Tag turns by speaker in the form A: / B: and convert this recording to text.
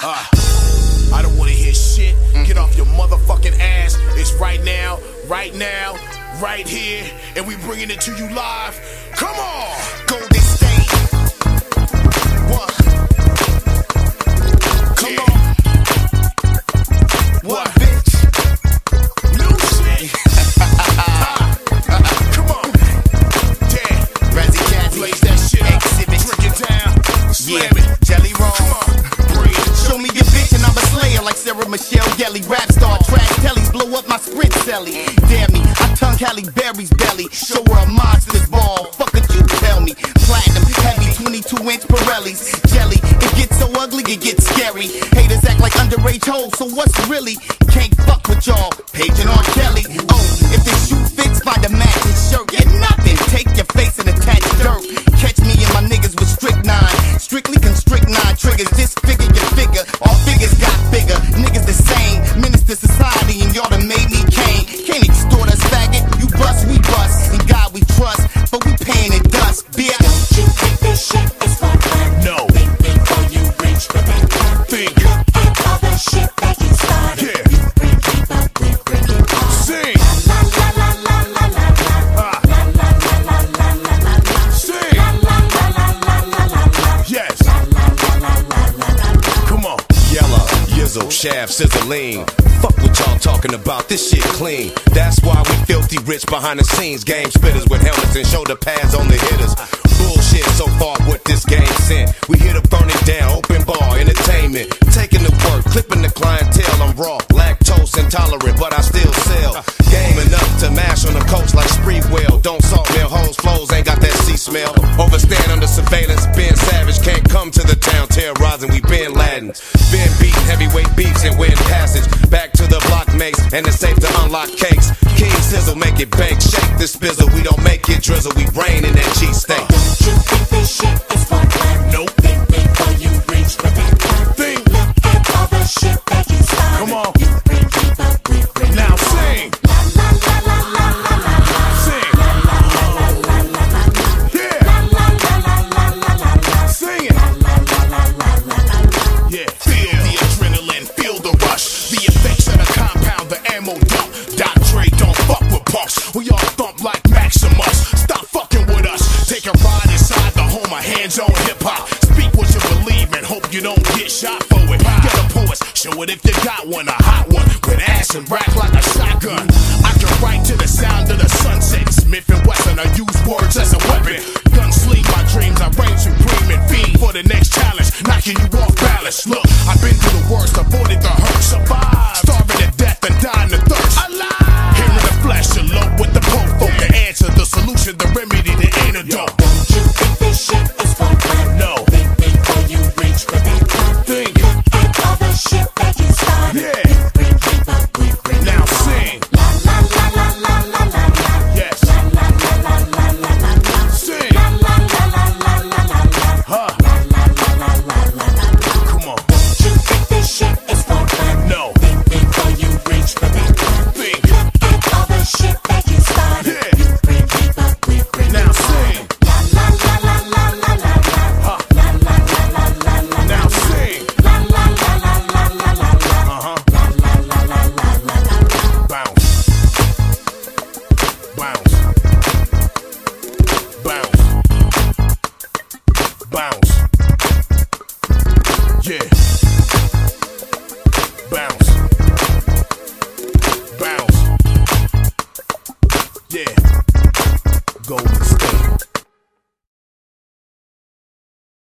A: I don't wanna hear shit. Get off your motherfucking ass. It's right now, right here, and we bringing it to you live. Come on, Golden State. What? Come on. What, bitch? New shit. Come on. Yeah.
B: Razzie Jazzy.
A: Blaze that shit up.
B: Exhibit.
A: Drink it down. Slam it.
B: Jelly roll.
A: Come on. Breathe.
B: Show me your bitch and I'm a slayer like Sarah Michelle Gelly. Rap star, trash tellies, blow up my sprint celly. Damn me, I tongue Halle Berry's belly. Show her a monster's ball. Fuck it, you tell me. Platinum, heavy, 22-inch Pirellis. Jelly, it gets so ugly, it gets scary. Haters act like underage hoes, so what's really? Can't fuck with y'all. Paging on Kelly. Oh, if this shoe fits, find a matching shirt. Get nothing. Take your face and attach dirt. Catch me and my niggas with strychnine. Strictly constrict 9 triggers. Disfigure your figure. All figures got bigger. Niggas the same. Menace to society and y'all done made me Cain. Can't extort us, faggot. You bust, we bust. In God we trust, but we paying in dust. Bitch.
C: Don't you think this shit is for fun?
A: No.
C: Think before you reach for that gun.
A: Think.
C: Look at all the shit that you started.
A: Yeah.
C: You bring keep up with, bring it on.
A: Sing.
C: La la la la la la la. La la la la la la la la.
A: Sing.
C: La la la la la la la la.
A: Yes.
C: La la la la la la la la.
A: Come on.
D: Yella, Yizzle, Shaft, Sizzling. Fuck what y'all talking about, this shit clean. That's why we filthy rich behind the scenes. Game spitters with helmets and shoulder pads on the hitters. Bullshit so far what this game sent. We here to burn it down, open bar, entertainment. Taking the work, clipping the clientele. I'm raw, lactose intolerant, but I still sell. Game enough to mash on the coast like Spreewell. Don't salt mill hoes, flows ain't got that sea smell. Overstand under surveillance, Ben Savage can't come to the town terrorizing. We been Ladins, been beating heavyweight beefs and win passage. Back to the block mates, and it's safe to unlock cakes. King Sizzle, make it bake, shake the spizzle. We don't make it drizzle, we rain in that cheesesteak.
C: Don't you think this shit is for fun?
A: Nope.
C: Think before you reach for that gun.
A: Think.
C: Look at all the shit that you started.
A: Come on.
C: You bring keep up with, bring
A: Now
C: it on.
A: sing.
C: La la la la la la la la.
A: Sing.
C: La la la la la la la la.
A: Yeah.
C: La la la la la la la la.
A: Sing it.
C: La la la la la la la la.
A: Yeah. Feel the adrenaline, feel the rush. The effects of the compound, the ammo dump. Doc Dre don't fuck with punks. We all thump like Maximus. Stop fucking with us. Take a ride inside the home of hands-on hip-hop. Speak what you believe and hope you don't get shot for it. Get a poet, show it if you got one. A hot one with ass and rack like a shotgun. I can write to the sound of the sunset. Smith and Wesson, I use words as a weapon. Gunsling my dreams, I reign supreme and fiend for the next challenge. Knocking you off balance. Look, I've been through the worst, avoided the hurt, survived. Starving to death and dying to thirst. Alive! Here in the flesh, alone with the popo. The answer, the solution, the remedy, the antidote.
C: Don't you think this shit is for fun?
A: No.
C: Think before you reach for that gun.
A: Think.
C: Look at all the shit that you started.
A: Yeah.
C: You bring keep up with, bring it
A: Now
C: on.
A: sing.
C: La la la la la la la la.
A: Yes.
C: La la la la la la la la.
A: Sing.
C: La la la la la la la la.
A: Huh.
C: La la la la la la la la.
A: Come on.
C: Don't you think this shit is for fun?
A: No.
C: Think before you reach for that gun.
A: Think.
C: Look at all the shit that you started.
A: Yeah.
C: You bring keep up with, bring
A: Now
C: it on.
A: sing.
C: La la la la la la la la.
A: Huh.
C: La la la la la la la.
A: Now sing.
C: La la la la la la la la.
A: Uh-huh.
C: La la la la la la la la.
A: Bounce. Bounce. Bounce. Bounce. Yeah. Bounce. Bounce. Yeah.